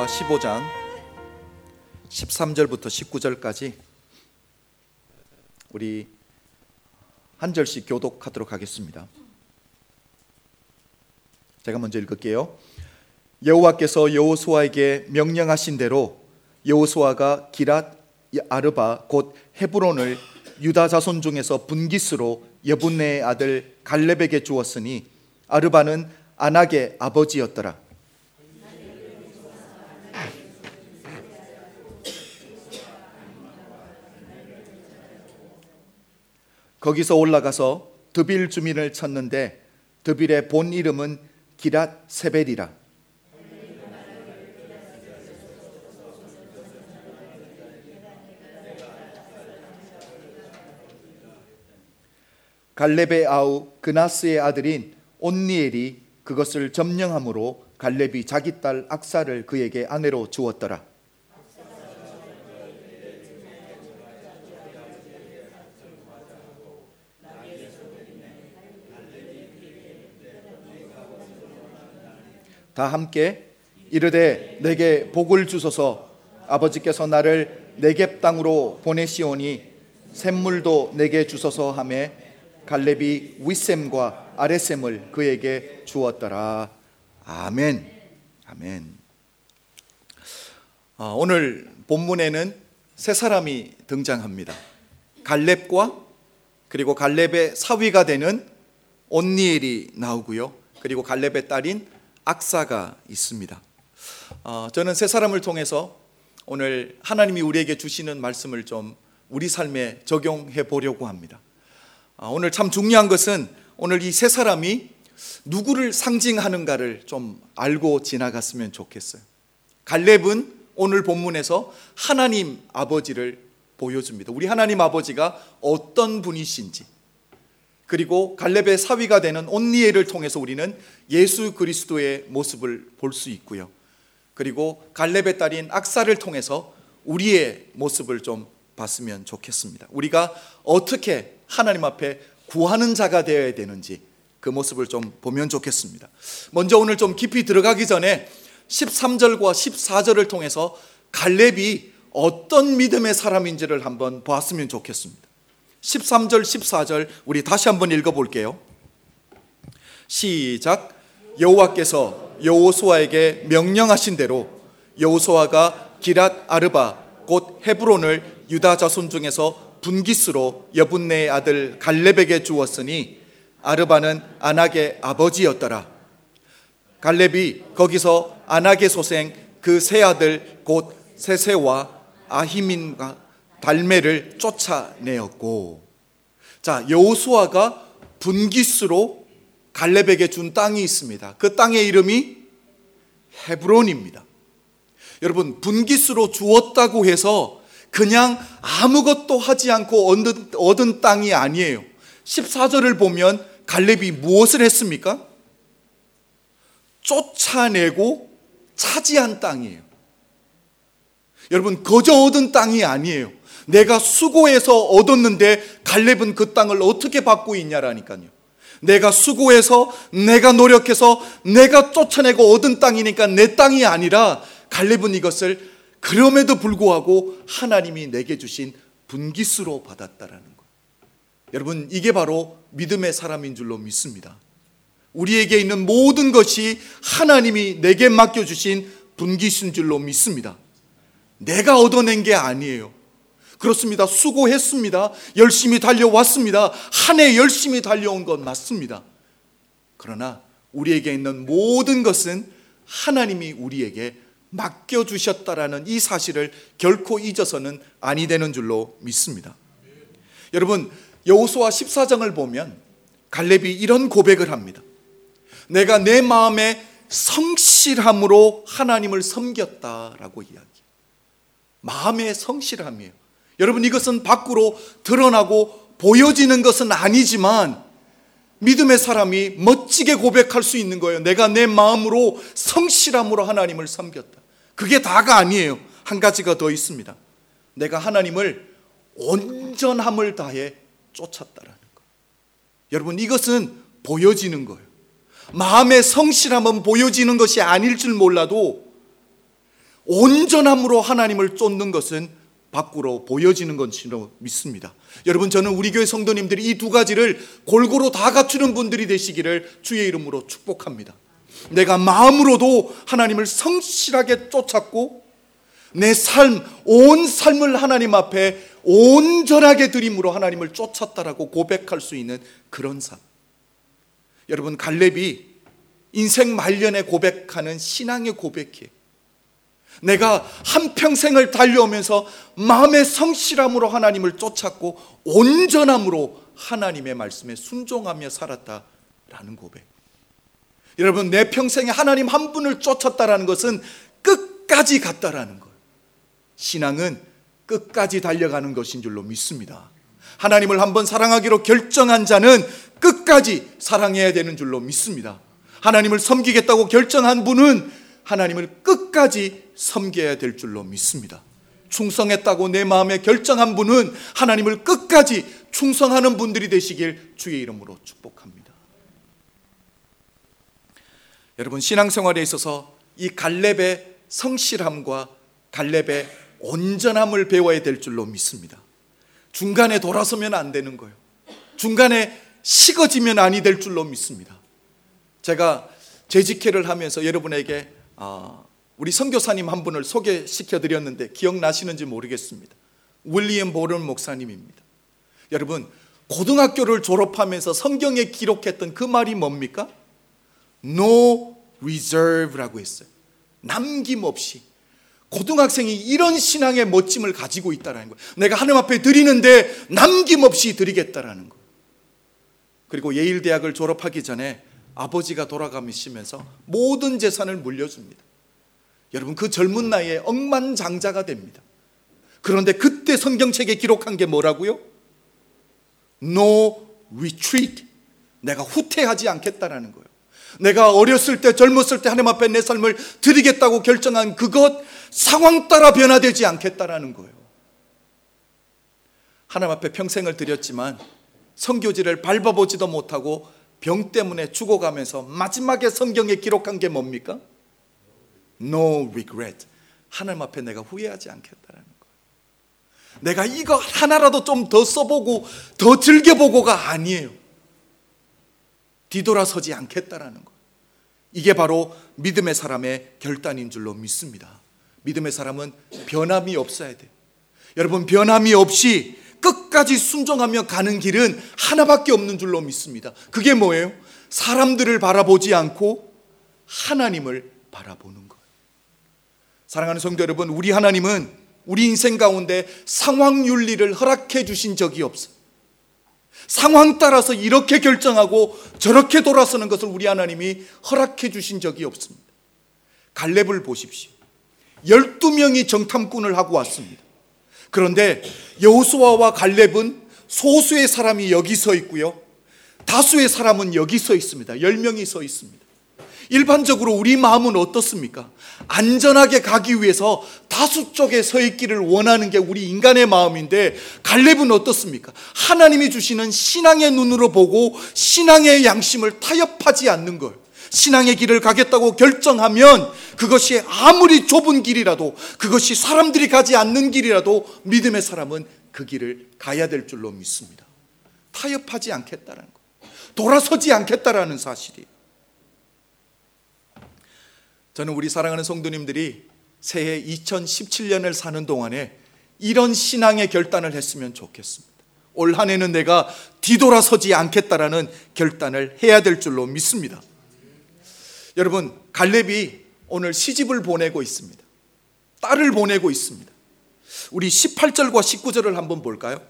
15장 13절부터 19절까지 우리 한 절씩 교독하도록 하겠습니다. 제가 먼저 읽을게요. 여호와께서 여호수아에게 명령하신 대로 여호수아가 기랏 아르바 곧 헤브론을 유다 자손 중에서 분깃으로 여분네의 아들 갈렙에게 주었으니 아르바는 아낙의 아버지였더라. 거기서 올라가서 드빌 주민을 쳤는데 드빌의 본 이름은 기랏 세벨이라. 갈렙의 아우 그나스의 아들인 온니엘이 그것을 점령함으로 갈렙이 자기 딸 악사를 그에게 아내로 주었더라. 다 함께 이르되 내게 복을 주소서. 아버지께서 나를 네겝 땅으로 보내시오니 샘물도 내게 주소서 하매 갈렙이 윗샘과 아랫샘을 그에게 주었더라. 아멘. 아멘. 오늘 본문에는 세 사람이 등장합니다. 갈렙과 그리고 갈렙의 사위가 되는 온니엘이 나오고요. 그리고 갈렙의 딸인 악사가 있습니다. 저는 세 사람을 통해서 오늘 하나님이 우리에게 주시는 말씀을 좀 우리 삶에 적용해 보려고 합니다. 오늘 참 중요한 것은 오늘 이 세 사람이 누구를 상징하는가를 좀 알고 지나갔으면 좋겠어요. 갈렙은 오늘 본문에서 하나님 아버지를 보여줍니다. 우리 하나님 아버지가 어떤 분이신지, 그리고 갈렙의 사위가 되는 온니엘을 통해서 우리는 예수 그리스도의 모습을 볼 수 있고요. 그리고 갈렙의 딸인 악사를 통해서 우리의 모습을 좀 봤으면 좋겠습니다. 우리가 어떻게 하나님 앞에 구하는 자가 되어야 되는지 그 모습을 좀 보면 좋겠습니다. 먼저 오늘 좀 깊이 들어가기 전에 13절과 14절을 통해서 갈렙이 어떤 믿음의 사람인지를 한번 보았으면 좋겠습니다. 13절, 14절 우리 다시 한번 읽어볼게요. 시작. 여호와께서 여호수아에게 명령하신 대로 여호수아가 기랏 아르바 곧 헤브론을 유다 자손 중에서 분깃으로 여분네의 아들 갈렙에게 주었으니 아르바는 아낙의 아버지였더라. 갈렙이 거기서 아낙의 소생 그 세 아들 곧 세세와 아히민과 달메를 쫓아내었고, 자, 여호수아가 분깃으로 갈렙에게 준 땅이 있습니다. 그 땅의 이름이 헤브론입니다. 여러분, 분깃으로 주었다고 해서 그냥 아무것도 하지 않고 얻은 땅이 아니에요. 14절을 보면 갈렙이 무엇을 했습니까? 쫓아내고 차지한 땅이에요. 여러분, 거저 얻은 땅이 아니에요. 내가 수고해서 얻었는데 갈렙은 그 땅을 어떻게 받고 있냐라니까요. 내가 수고해서, 내가 노력해서, 내가 쫓아내고 얻은 땅이니까 내 땅이 아니라 갈렙은 이것을 그럼에도 불구하고 하나님이 내게 주신 분깃으로 받았다라는 거예요. 여러분, 이게 바로 믿음의 사람인 줄로 믿습니다. 우리에게 있는 모든 것이 하나님이 내게 맡겨주신 분깃인 줄로 믿습니다. 내가 얻어낸 게 아니에요. 그렇습니다. 수고했습니다. 열심히 달려왔습니다. 한 해 열심히 달려온 건 맞습니다. 그러나 우리에게 있는 모든 것은 하나님이 우리에게 맡겨주셨다라는 이 사실을 결코 잊어서는 아니 되는 줄로 믿습니다. 여러분, 여호수아 14장을 보면 갈렙이 이런 고백을 합니다. 내가 내 마음의 성실함으로 하나님을 섬겼다라고 이야기해요. 마음의 성실함이에요. 여러분, 이것은 밖으로 드러나고 보여지는 것은 아니지만 믿음의 사람이 멋지게 고백할 수 있는 거예요. 내가 내 마음으로 성실함으로 하나님을 섬겼다. 그게 다가 아니에요. 한 가지가 더 있습니다. 내가 하나님을 온전함을 다해 쫓았다라는 거. 여러분, 이것은 보여지는 거예요. 마음의 성실함은 보여지는 것이 아닐 줄 몰라도 온전함으로 하나님을 쫓는 것은 밖으로 보여지는 것으로 믿습니다. 여러분, 저는 우리 교회 성도님들이 이 두 가지를 골고루 다 갖추는 분들이 되시기를 주의 이름으로 축복합니다. 내가 마음으로도 하나님을 성실하게 쫓았고 내 삶, 온 삶을 하나님 앞에 온전하게 드림으로 하나님을 쫓았다라고 고백할 수 있는 그런 삶. 여러분, 갈렙이 인생 말년에 고백하는 신앙의 고백이에요. 내가 한평생을 달려오면서 마음의 성실함으로 하나님을 쫓았고 온전함으로 하나님의 말씀에 순종하며 살았다라는 고백. 여러분, 내 평생에 하나님 한 분을 쫓았다라는 것은 끝까지 갔다라는 거예요. 신앙은 끝까지 달려가는 것인 줄로 믿습니다. 하나님을 한번 사랑하기로 결정한 자는 끝까지 사랑해야 되는 줄로 믿습니다. 하나님을 섬기겠다고 결정한 분은 하나님을 끝까지 섬겨야 될 줄로 믿습니다. 충성했다고 내 마음에 결정한 분은 하나님을 끝까지 충성하는 분들이 되시길 주의 이름으로 축복합니다. 여러분, 신앙생활에 있어서 이 갈렙의 성실함과 갈렙의 온전함을 배워야 될 줄로 믿습니다. 중간에 돌아서면 안 되는 거예요. 중간에 식어지면 아니 될 줄로 믿습니다. 제가 재직회를 하면서 여러분에게 우리 선교사님 한 분을 소개시켜 드렸는데 기억나시는지 모르겠습니다. 윌리엄 보런 목사님입니다. 여러분, 고등학교를 졸업하면서 성경에 기록했던 그 말이 뭡니까? No reserve라고 했어요. 남김없이. 고등학생이 이런 신앙의 멋짐을 가지고 있다는 거예요. 내가 하나님 앞에 드리는데 남김없이 드리겠다라는 거예요. 그리고 예일대학을 졸업하기 전에 아버지가 돌아가시면서 모든 재산을 물려줍니다. 여러분, 그 젊은 나이에 억만장자가 됩니다. 그런데 그때 성경책에 기록한 게 뭐라고요? No retreat. 내가 후퇴하지 않겠다라는 거예요. 내가 어렸을 때, 젊었을 때 하나님 앞에 내 삶을 드리겠다고 결정한 그것, 상황 따라 변화되지 않겠다라는 거예요. 하나님 앞에 평생을 드렸지만 선교지를 밟아보지도 못하고 병 때문에 죽어가면서 마지막에 성경에 기록한 게 뭡니까? No regret. 하나님 앞에 내가 후회하지 않겠다라는 거예요. 내가 이거 하나라도 좀 더 써보고 더 즐겨보고가 아니에요. 뒤돌아서지 않겠다라는 거예요. 이게 바로 믿음의 사람의 결단인 줄로 믿습니다. 믿음의 사람은 변함이 없어야 돼요. 여러분, 변함이 없이 끝까지 순종하며 가는 길은 하나밖에 없는 줄로 믿습니다. 그게 뭐예요? 사람들을 바라보지 않고 하나님을 바라보는 거예요. 사랑하는 성도 여러분, 우리 하나님은 우리 인생 가운데 상황 윤리를 허락해 주신 적이 없어요. 상황 따라서 이렇게 결정하고 저렇게 돌아서는 것을 우리 하나님이 허락해 주신 적이 없습니다. 갈렙을 보십시오. 12명이 정탐꾼을 하고 왔습니다. 그런데 여호수아와 갈렙은 소수의 사람이 여기 서 있고요, 다수의 사람은 여기 서 있습니다. 10명이 서 있습니다. 일반적으로 우리 마음은 어떻습니까? 안전하게 가기 위해서 다수 쪽에 서 있기를 원하는 게 우리 인간의 마음인데, 갈렙은 어떻습니까? 하나님이 주시는 신앙의 눈으로 보고 신앙의 양심을 타협하지 않는 걸, 신앙의 길을 가겠다고 결정하면 그것이 아무리 좁은 길이라도, 그것이 사람들이 가지 않는 길이라도 믿음의 사람은 그 길을 가야 될 줄로 믿습니다. 타협하지 않겠다는 거, 돌아서지 않겠다라는 사실이에요. 저는 우리 사랑하는 성도님들이 새해 2017년을 사는 동안에 이런 신앙의 결단을 했으면 좋겠습니다. 올 한 해는 내가 뒤돌아서지 않겠다라는 결단을 해야 될 줄로 믿습니다. 여러분, 갈렙이 오늘 시집을 보내고 있습니다. 딸을 보내고 있습니다. 우리 18절과 19절을 한번 볼까요?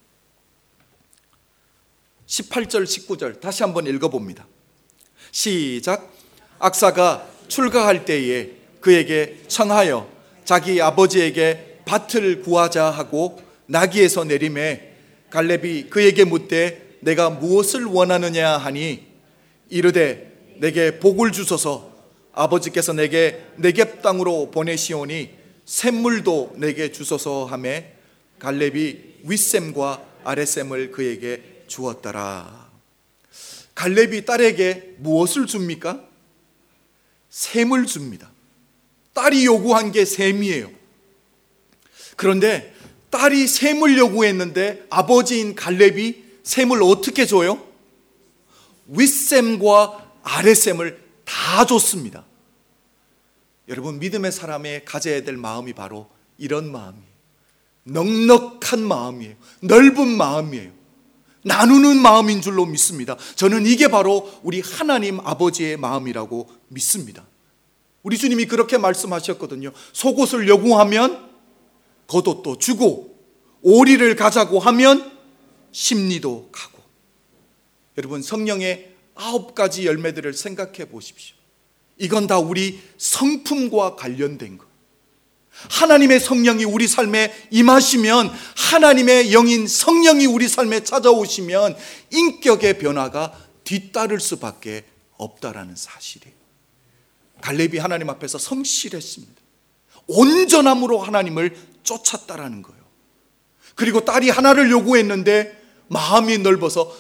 18절, 19절 다시 한번 읽어봅니다. 시작. 악사가 출가할 때에 그에게 청하여 자기 아버지에게 밭을 구하자 하고 나귀에서 내리매, 갈렙이 그에게 묻되 내가 무엇을 원하느냐 하니 이르되 내게 복을 주소서. 아버지께서 내게 네겝 땅으로 보내시오니 샘물도 내게 주소서 하며 갈렙이 윗샘과 아랫샘을 그에게 주었더라. 갈렙이 딸에게 무엇을 줍니까? 샘을 줍니다. 딸이 요구한 게 셈이에요. 그런데 딸이 셈을 요구했는데 아버지인 갈렙이 셈을 어떻게 줘요? 윗셈과 아랫셈을 다 줬습니다. 여러분, 믿음의 사람의 가져야 될 마음이 바로 이런 마음이에요. 넉넉한 마음이에요. 넓은 마음이에요. 나누는 마음인 줄로 믿습니다. 저는 이게 바로 우리 하나님 아버지의 마음이라고 믿습니다. 우리 주님이 그렇게 말씀하셨거든요. 속옷을 요구하면 겉옷도 주고, 오리를 가자고 하면 심리도 가고. 여러분, 성령의 9가지 열매들을 생각해 보십시오. 이건 다 우리 성품과 관련된 것. 하나님의 성령이 우리 삶에 임하시면, 하나님의 영인 성령이 우리 삶에 찾아오시면 인격의 변화가 뒤따를 수밖에 없다라는 사실이에요. 갈렙이 하나님 앞에서 성실했습니다. 온전함으로 하나님을 쫓았다라는 거예요. 그리고 딸이 하나를 요구했는데 마음이 넓어서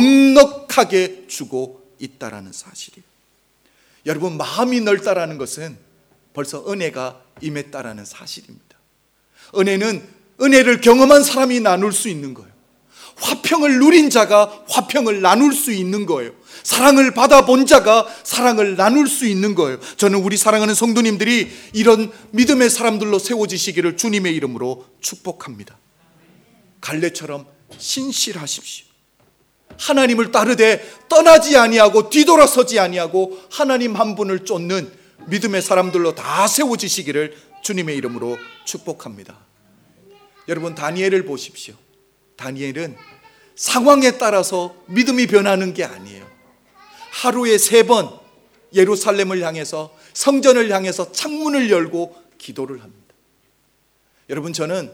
넉넉하게 주고 있다라는 사실이에요. 여러분, 마음이 넓다라는 것은 벌써 은혜가 임했다라는 사실입니다. 은혜는 은혜를 경험한 사람이 나눌 수 있는 거예요. 화평을 누린 자가 화평을 나눌 수 있는 거예요. 사랑을 받아본 자가 사랑을 나눌 수 있는 거예요. 저는 우리 사랑하는 성도님들이 이런 믿음의 사람들로 세워지시기를 주님의 이름으로 축복합니다. 갈렙처럼 신실하십시오. 하나님을 따르되 떠나지 아니하고 뒤돌아서지 아니하고 하나님 한 분을 쫓는 믿음의 사람들로 다 세워지시기를 주님의 이름으로 축복합니다. 여러분, 다니엘을 보십시오. 다니엘은 상황에 따라서 믿음이 변하는 게 아니에요. 하루에 3번 예루살렘을 향해서, 성전을 향해서 창문을 열고 기도를 합니다. 여러분, 저는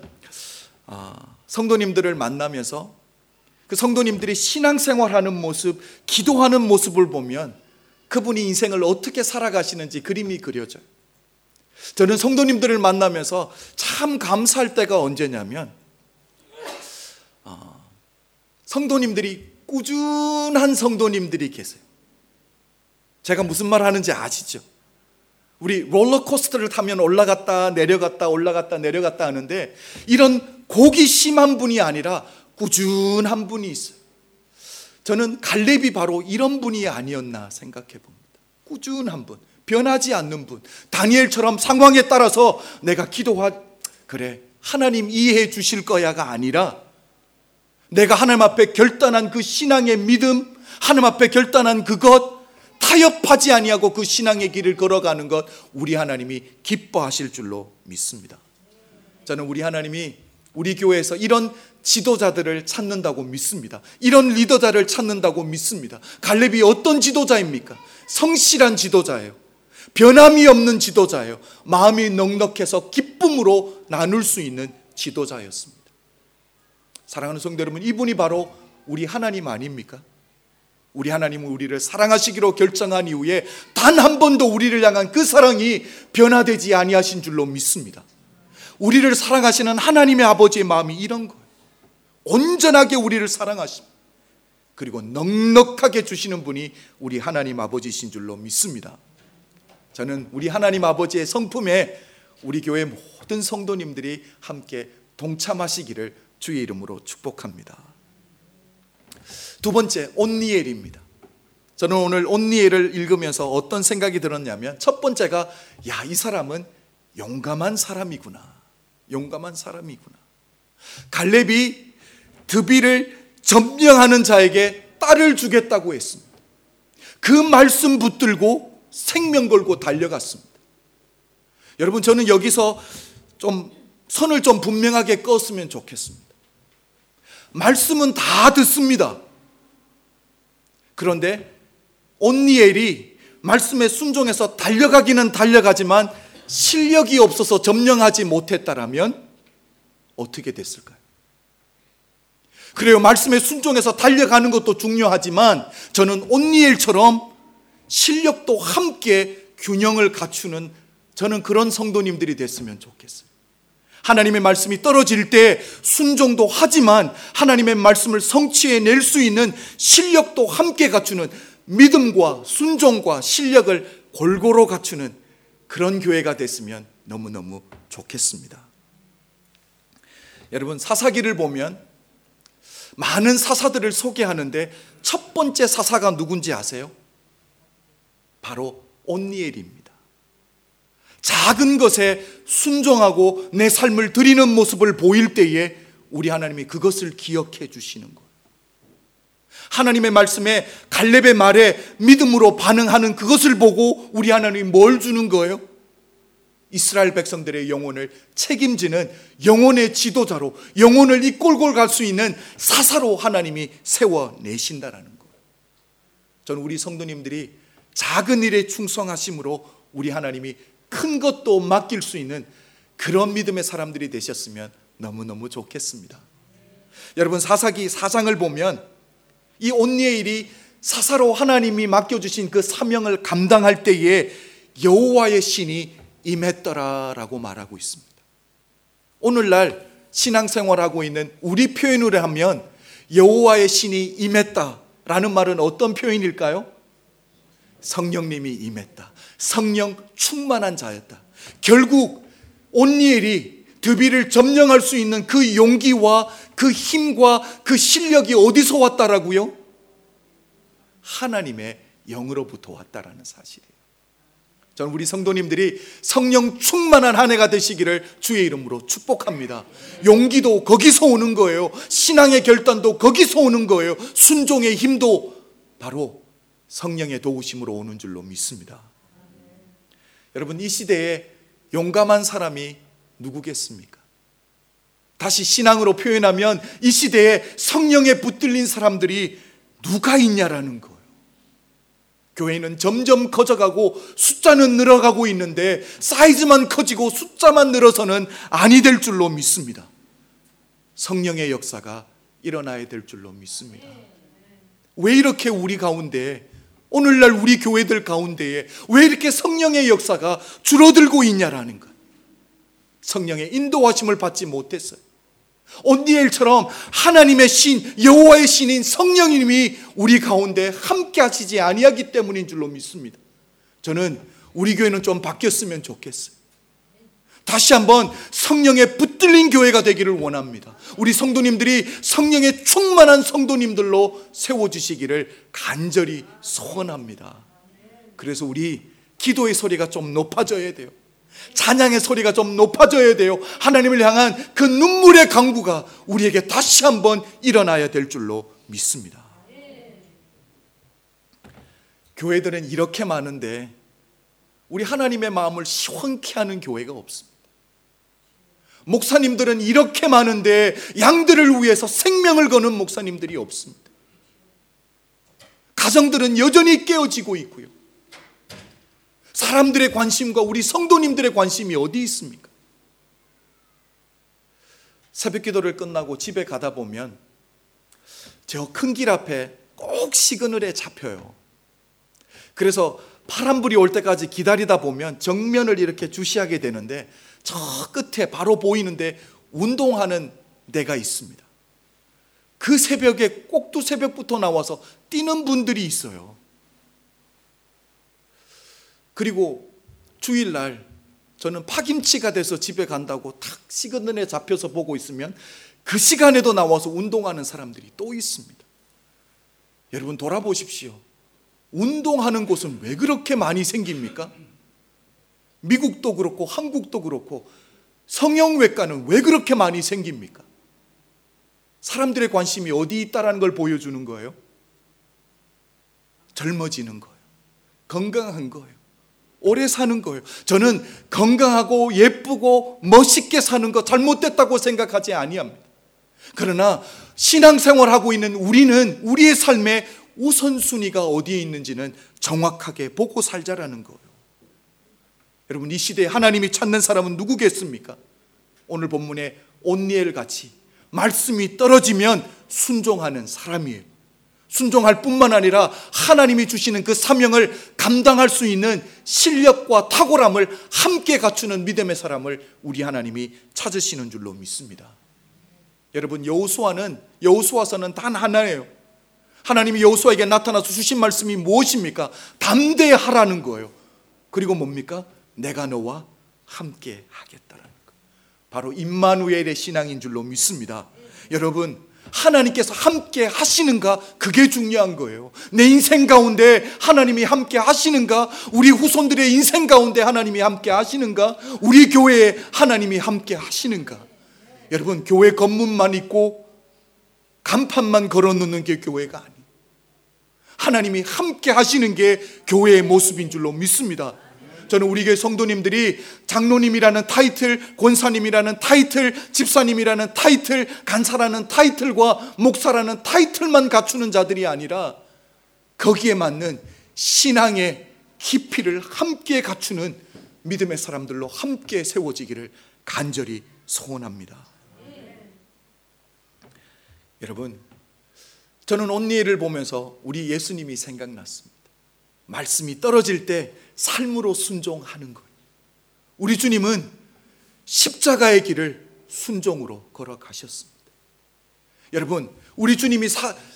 성도님들을 만나면서 그 성도님들이 신앙생활하는 모습, 기도하는 모습을 보면 그분이 인생을 어떻게 살아가시는지 그림이 그려져요. 저는 성도님들을 만나면서 참 감사할 때가 언제냐면, 성도님들이, 꾸준한 성도님들이 계세요. 제가 무슨 말 하는지 아시죠? 우리 롤러코스터를 타면 올라갔다 내려갔다 올라갔다 내려갔다 하는데, 이런 고기 심한 분이 아니라 꾸준한 분이 있어요. 저는 갈렙이 바로 이런 분이 아니었나 생각해 봅니다. 꾸준한 분, 변하지 않는 분. 다니엘처럼 상황에 따라서 내가 그래 하나님 이해해 주실 거야가 아니라, 내가 하나님 앞에 결단한 그 신앙의 믿음, 하나님 앞에 결단한 그것, 타협하지 아니하고 그 신앙의 길을 걸어가는 것, 우리 하나님이 기뻐하실 줄로 믿습니다. 저는 우리 하나님이 우리 교회에서 이런 지도자들을 찾는다고 믿습니다. 이런 리더자를 찾는다고 믿습니다. 갈렙이 어떤 지도자입니까? 성실한 지도자예요. 변함이 없는 지도자예요. 마음이 넉넉해서 기쁨으로 나눌 수 있는 지도자였습니다. 사랑하는 성도 여러분, 이분이 바로 우리 하나님 아닙니까? 우리 하나님은 우리를 사랑하시기로 결정한 이후에 단 한 번도 우리를 향한 그 사랑이 변화되지 아니하신 줄로 믿습니다. 우리를 사랑하시는 하나님의 아버지의 마음이 이런 거예요. 온전하게 우리를 사랑하십니다. 그리고 넉넉하게 주시는 분이 우리 하나님 아버지이신 줄로 믿습니다. 저는 우리 하나님 아버지의 성품에 우리 교회 모든 성도님들이 함께 동참하시기를 주의 이름으로 축복합니다. 두 번째, 온니엘입니다. 저는 오늘 온니엘을 읽으면서 어떤 생각이 들었냐면, 첫 번째가, 이 사람은 용감한 사람이구나. 용감한 사람이구나. 갈렙이 드비를 점령하는 자에게 딸을 주겠다고 했습니다. 그 말씀 붙들고 생명 걸고 달려갔습니다. 여러분, 저는 여기서 좀 선을 좀 분명하게 껐으면 좋겠습니다. 말씀은 다 듣습니다. 그런데 온니엘이 말씀에 순종해서 달려가기는 달려가지만 실력이 없어서 점령하지 못했다라면 어떻게 됐을까요? 그래요, 말씀에 순종해서 달려가는 것도 중요하지만 저는 온니엘처럼 실력도 함께 균형을 갖추는, 저는 그런 성도님들이 됐으면 좋겠어요. 하나님의 말씀이 떨어질 때 순종도 하지만 하나님의 말씀을 성취해낼 수 있는 실력도 함께 갖추는, 믿음과 순종과 실력을 골고루 갖추는 그런 교회가 됐으면 너무너무 좋겠습니다. 여러분, 사사기를 보면 많은 사사들을 소개하는데 첫 번째 사사가 누군지 아세요? 바로 온니엘입니다. 작은 것에 순종하고 내 삶을 드리는 모습을 보일 때에 우리 하나님이 그것을 기억해 주시는 거예요. 하나님의 말씀에, 갈렙의 말에 믿음으로 반응하는 그것을 보고 우리 하나님이 뭘 주는 거예요? 이스라엘 백성들의 영혼을 책임지는 영혼의 지도자로, 영혼을 이끌고 갈 수 있는 사사로 하나님이 세워내신다라는 거예요. 저는 우리 성도님들이 작은 일에 충성하심으로 우리 하나님이 큰 것도 맡길 수 있는 그런 믿음의 사람들이 되셨으면 너무너무 좋겠습니다. 여러분, 사사기 4장을 보면 이 온니엘이 사사로 하나님이 맡겨주신 그 사명을 감당할 때에 여호와의 신이 임했더라라고 말하고 있습니다. 오늘날 신앙생활하고 있는 우리 표현으로 하면 여호와의 신이 임했다라는 말은 어떤 표현일까요? 성령님이 임했다, 성령 충만한 자였다. 결국 온니엘이 드비를 점령할 수 있는 그 용기와 그 힘과 그 실력이 어디서 왔다라고요? 하나님의 영으로부터 왔다라는 사실이에요. 저는 우리 성도님들이 성령 충만한 한 해가 되시기를 주의 이름으로 축복합니다. 용기도 거기서 오는 거예요. 신앙의 결단도 거기서 오는 거예요. 순종의 힘도 바로 성령의 도우심으로 오는 줄로 믿습니다. 여러분, 이 시대에 용감한 사람이 누구겠습니까? 다시 신앙으로 표현하면 이 시대에 성령에 붙들린 사람들이 누가 있냐라는 거예요. 교회는 점점 커져가고 숫자는 늘어가고 있는데 사이즈만 커지고 숫자만 늘어서는 아니 될 줄로 믿습니다. 성령의 역사가 일어나야 될 줄로 믿습니다. 왜 이렇게 우리 가운데, 오늘날 우리 교회들 가운데에 왜 이렇게 성령의 역사가 줄어들고 있냐라는 것. 성령의 인도하심을 받지 못했어요. 온니엘처럼 하나님의 신, 여호와의 신인 성령님이 우리 가운데 함께 하시지 아니하기 때문인 줄로 믿습니다. 저는 우리 교회는 좀 바뀌었으면 좋겠어요. 다시 한번 성령에 붙들린 교회가 되기를 원합니다. 우리 성도님들이 성령에 충만한 성도님들로 세워주시기를 간절히 소원합니다. 그래서 우리 기도의 소리가 좀 높아져야 돼요. 찬양의 소리가 좀 높아져야 돼요. 하나님을 향한 그 눈물의 강구가 우리에게 다시 한번 일어나야 될 줄로 믿습니다. 교회들은 이렇게 많은데 우리 하나님의 마음을 시원케 하는 교회가 없습니다. 목사님들은 이렇게 많은데 양들을 위해서 생명을 거는 목사님들이 없습니다. 가정들은 여전히 깨어지고 있고요. 사람들의 관심과 우리 성도님들의 관심이 어디 있습니까? 새벽 기도를 끝나고 집에 가다 보면 저 큰 길 앞에 꼭 시그널에 잡혀요. 그래서 파란불이 올 때까지 기다리다 보면 정면을 이렇게 주시하게 되는데 저 끝에 바로 보이는데 운동하는 데가 있습니다. 그 새벽에 꼭두 새벽부터 나와서 뛰는 분들이 있어요. 그리고 주일날 저는 파김치가 돼서 집에 간다고 탁 시그널에 잡혀서 보고 있으면 그 시간에도 나와서 운동하는 사람들이 또 있습니다. 여러분, 돌아보십시오. 운동하는 곳은 왜 그렇게 많이 생깁니까? 미국도 그렇고 한국도 그렇고 성형외과는 왜 그렇게 많이 생깁니까? 사람들의 관심이 어디 있다는 걸 보여주는 거예요. 젊어지는 거예요. 건강한 거예요. 오래 사는 거예요. 저는 건강하고 예쁘고 멋있게 사는 거 잘못됐다고 생각하지 아니합니다. 그러나 신앙생활하고 있는 우리는 우리의 삶의 우선순위가 어디에 있는지는 정확하게 보고 살자라는 거예요. 여러분, 이 시대에 하나님이 찾는 사람은 누구겠습니까? 오늘 본문에 온니엘 같이 말씀이 떨어지면 순종하는 사람이에요. 순종할 뿐만 아니라 하나님이 주시는 그 사명을 감당할 수 있는 실력과 탁월함을 함께 갖추는 믿음의 사람을 우리 하나님이 찾으시는 줄로 믿습니다. 여러분, 여호수아서는 단 하나예요. 하나님이 여호수아에게 나타나서 주신 말씀이 무엇입니까? 담대하라는 거예요. 그리고 뭡니까? 내가 너와 함께 하겠다라는 것. 바로 임마누엘의 신앙인 줄로 믿습니다. 여러분, 하나님께서 함께 하시는가? 그게 중요한 거예요. 내 인생 가운데 하나님이 함께 하시는가? 우리 후손들의 인생 가운데 하나님이 함께 하시는가? 우리 교회에 하나님이 함께 하시는가? 여러분, 교회 건물만 있고 간판만 걸어놓는 게 교회가 아니에요. 하나님이 함께 하시는 게 교회의 모습인 줄로 믿습니다. 저는 우리 교회 성도님들이 장로님이라는 타이틀, 권사님이라는 타이틀, 집사님이라는 타이틀, 간사라는 타이틀과 목사라는 타이틀만 갖추는 자들이 아니라 거기에 맞는 신앙의 깊이를 함께 갖추는 믿음의 사람들로 함께 세워지기를 간절히 소원합니다. 여러분, 저는 언니를 보면서 우리 예수님이 생각났습니다. 말씀이 떨어질 때 삶으로 순종하는 것. 우리 주님은 십자가의 길을 순종으로 걸어가셨습니다. 여러분, 우리 주님이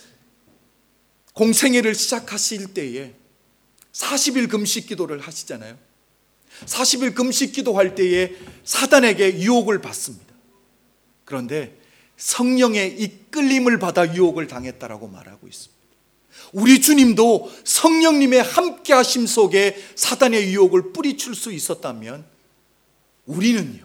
공생애를 시작하실 때에 40일 금식 기도를 하시잖아요. 40일 금식 기도할 때에 사단에게 유혹을 받습니다. 그런데 성령의 이끌림을 받아 유혹을 당했다라고 말하고 있습니다. 우리 주님도 성령님의 함께 하심 속에 사단의 유혹을 뿌리칠 수 있었다면 우리는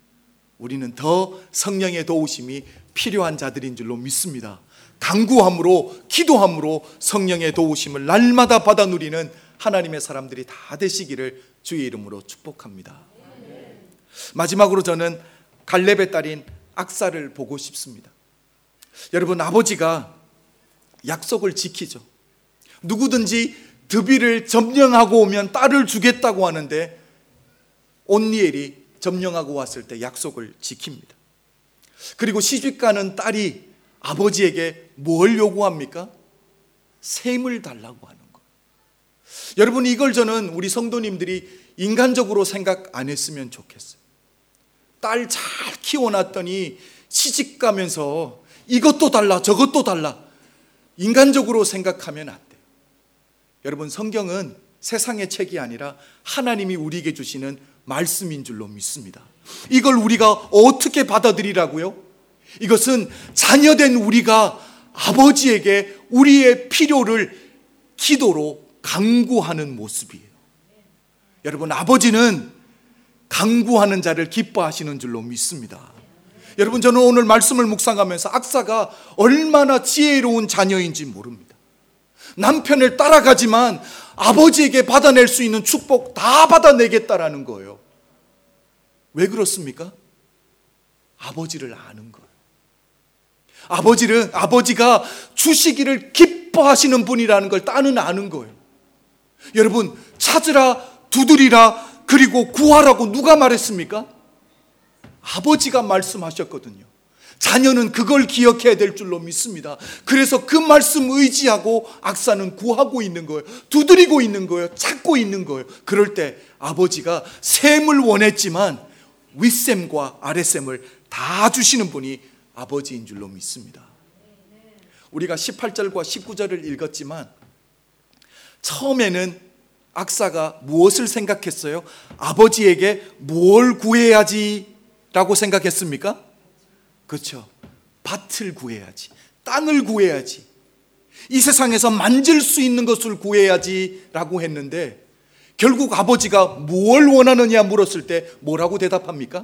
더 성령의 도우심이 필요한 자들인 줄로 믿습니다. 간구함으로, 기도함으로 성령의 도우심을 날마다 받아 누리는 하나님의 사람들이 다 되시기를 주의 이름으로 축복합니다. 마지막으로 저는 갈렙의 딸인 악사를 보고 싶습니다. 여러분, 아버지가 약속을 지키죠. 누구든지 드비를 점령하고 오면 딸을 주겠다고 하는데 온니엘이 점령하고 왔을 때 약속을 지킵니다. 그리고 시집가는 딸이 아버지에게 뭘 요구합니까? 셈을 달라고 하는 거예요. 여러분, 이걸 저는 우리 성도님들이 인간적으로 생각 안 했으면 좋겠어요. 딸 잘 키워놨더니 시집 가면서 이것도 달라 저것도 달라 인간적으로 생각하면 안 돼요. 여러분, 성경은 세상의 책이 아니라 하나님이 우리에게 주시는 말씀인 줄로 믿습니다. 이걸 우리가 어떻게 받아들이라고요? 이것은 자녀된 우리가 아버지에게 우리의 필요를 기도로 간구하는 모습이에요. 여러분, 아버지는 간구하는 자를 기뻐하시는 줄로 믿습니다. 여러분, 저는 오늘 말씀을 묵상하면서 악사가 얼마나 지혜로운 자녀인지 모릅니다. 남편을 따라가지만 아버지에게 받아낼 수 있는 축복 다 받아내겠다라는 거예요. 왜 그렇습니까? 아버지를 아는 거예요. 아버지가 주시기를 기뻐하시는 분이라는 걸 딸은 아는 거예요. 여러분, 찾으라, 두드리라, 그리고 구하라고 누가 말했습니까? 아버지가 말씀하셨거든요. 자녀는 그걸 기억해야 될 줄로 믿습니다. 그래서 그 말씀 의지하고 악사는 구하고 있는 거예요. 두드리고 있는 거예요. 찾고 있는 거예요. 그럴 때 아버지가 셈을 원했지만 윗셈과 아랫셈을 다 주시는 분이 아버지인 줄로 믿습니다. 우리가 18절과 19절을 읽었지만 처음에는 악사가 무엇을 생각했어요? 아버지에게 뭘 구해야지 라고 생각했습니까? 그렇죠. 밭을 구해야지, 땅을 구해야지, 이 세상에서 만질 수 있는 것을 구해야지 라고 했는데 결국 아버지가 뭘 원하느냐 물었을 때 뭐라고 대답합니까?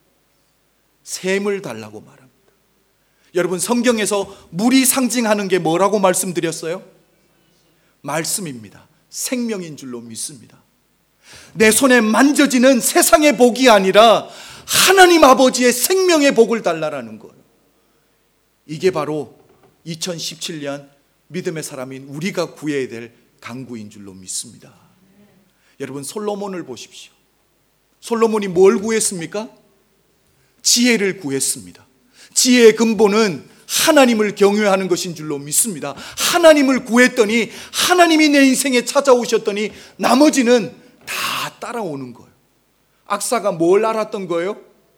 셈을 달라고 말합니다. 여러분, 성경에서 물이 상징하는 게 뭐라고 말씀드렸어요? 말씀입니다. 생명인 줄로 믿습니다. 내 손에 만져지는 세상의 복이 아니라 하나님 아버지의 생명의 복을 달라라는 거예요. 이게 바로 2017년 믿음의 사람인 우리가 구해야 될 간구인 줄로 믿습니다. 여러분, 솔로몬을 보십시오. 솔로몬이 뭘 구했습니까? 지혜를 구했습니다. 지혜의 근본은 하나님을 경외하는 것인 줄로 믿습니다. 하나님을 구했더니 하나님이 내 인생에 찾아오셨더니 나머지는 다 따라오는 거예요. 악사가 뭘 알았던 거예요?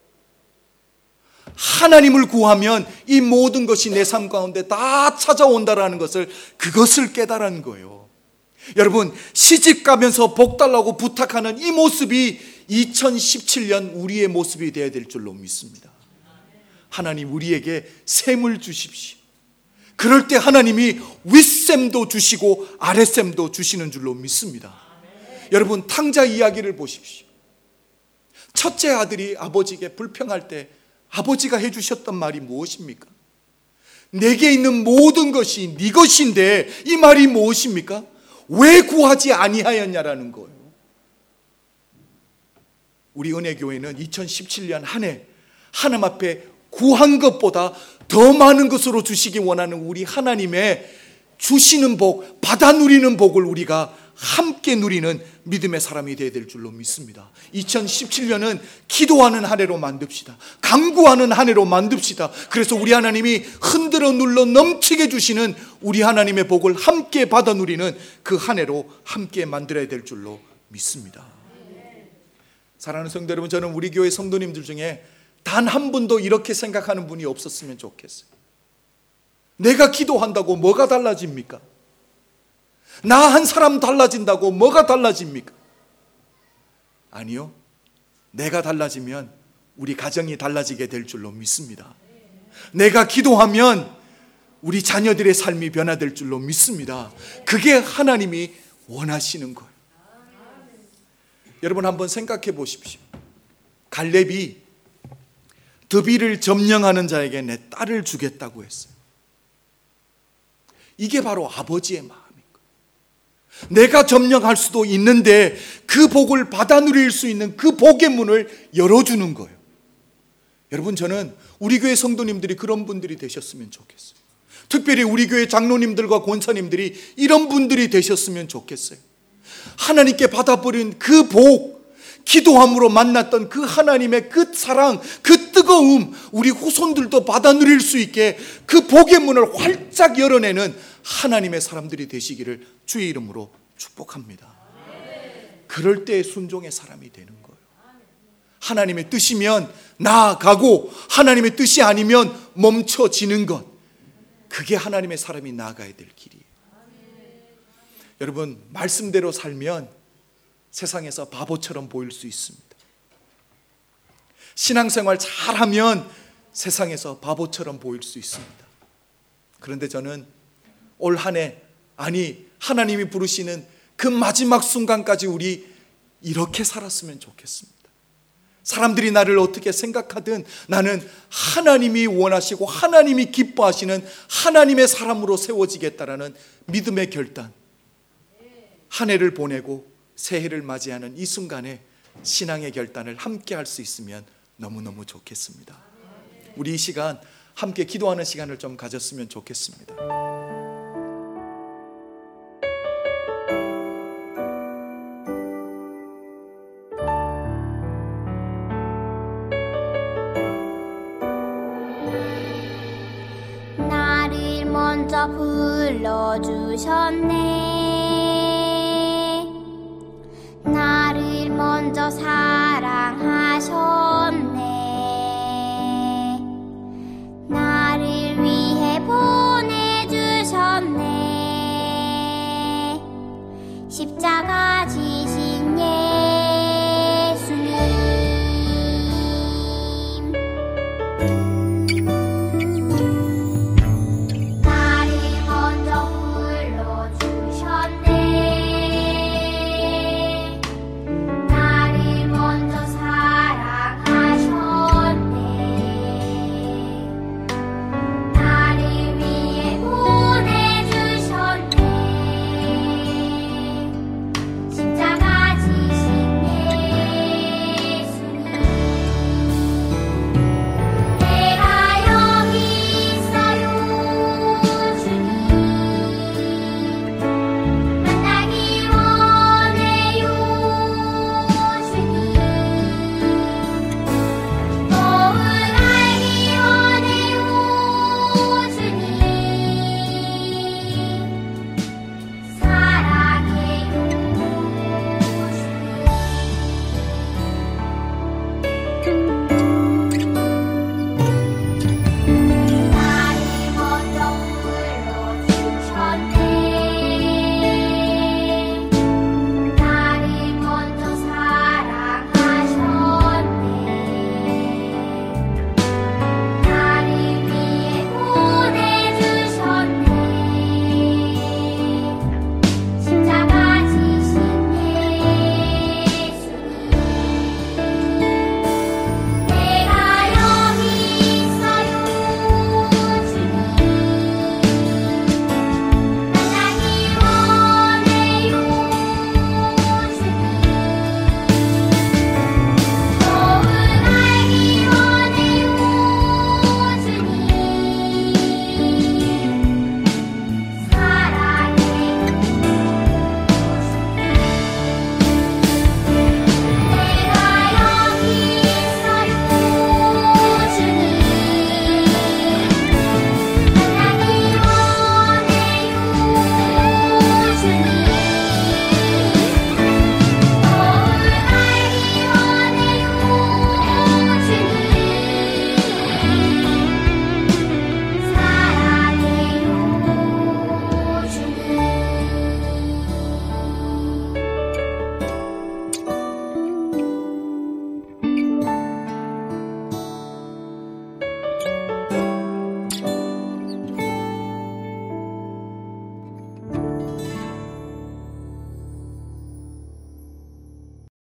하나님을 구하면 이 모든 것이 내 삶 가운데 다 찾아온다라는 것을, 그것을 깨달은 거예요. 여러분, 시집 가면서 복 달라고 부탁하는 이 모습이 2017년 우리의 모습이 되어야 될 줄로 믿습니다. 하나님 우리에게 샘을 주십시오. 그럴 때 하나님이 윗샘도 주시고 아랫샘도 주시는 줄로 믿습니다. 여러분, 탕자 이야기를 보십시오. 첫째 아들이 아버지에게 불평할 때 아버지가 해주셨던 말이 무엇입니까? 내게 있는 모든 것이 네 것인데, 이 말이 무엇입니까? 왜 구하지 아니하였냐라는 거예요. 우리 은혜교회는 2017년 한 해 하나님 앞에 구한 것보다 더 많은 것으로 주시기 원하는 우리 하나님의 주시는 복, 받아 누리는 복을 우리가 함께 누리는 믿음의 사람이 되어야 될 줄로 믿습니다. 2017년은 기도하는 한 해로 만듭시다. 간구하는 한 해로 만듭시다. 그래서 우리 하나님이 흔들어 눌러 넘치게 주시는 우리 하나님의 복을 함께 받아 누리는 그 한 해로 함께 만들어야 될 줄로 믿습니다. 사랑하는 성도 여러분, 저는 우리 교회 성도님들 중에 단 한 분도 이렇게 생각하는 분이 없었으면 좋겠어요. 내가 기도한다고 뭐가 달라집니까? 나 한 사람 달라진다고 뭐가 달라집니까? 아니요. 내가 달라지면 우리 가정이 달라지게 될 줄로 믿습니다. 내가 기도하면 우리 자녀들의 삶이 변화될 줄로 믿습니다. 그게 하나님이 원하시는 거예요. 여러분, 한번 생각해 보십시오. 갈렙이 드비를 점령하는 자에게 내 딸을 주겠다고 했어요. 이게 바로 아버지의 마음인 거예요. 내가 점령할 수도 있는데 그 복을 받아 누릴 수 있는 그 복의 문을 열어주는 거예요. 여러분, 저는 우리 교회 성도님들이 그런 분들이 되셨으면 좋겠어요. 특별히 우리 교회 장로님들과 권사님들이 이런 분들이 되셨으면 좋겠어요. 하나님께 받아버린 그 복, 기도함으로 만났던 그 하나님의 그 사랑, 그 뜨거움, 우리 후손들도 받아 누릴 수 있게 그 복의 문을 활짝 열어내는 하나님의 사람들이 되시기를 주의 이름으로 축복합니다. 그럴 때 순종의 사람이 되는 거예요. 하나님의 뜻이면 나아가고 하나님의 뜻이 아니면 멈춰지는 것, 그게 하나님의 사람이 나아가야 될 길이에요. 여러분, 말씀대로 살면 세상에서 바보처럼 보일 수 있습니다. 신앙생활 잘하면 세상에서 바보처럼 보일 수 있습니다. 그런데 저는 올 한 해, 아니 하나님이 부르시는 그 마지막 순간까지 우리 이렇게 살았으면 좋겠습니다. 사람들이 나를 어떻게 생각하든 나는 하나님이 원하시고 하나님이 기뻐하시는 하나님의 사람으로 세워지겠다라는 믿음의 결단, 한 해를 보내고 새해를 맞이하는 이 순간에 신앙의 결단을 함께 할 수 있으면 너무너무 좋겠습니다. 우리 이 시간 함께 기도하는 시간을 좀 가졌으면 좋겠습니다. 나를 먼저 불러주셨네. 나를 먼저 사랑하셨네.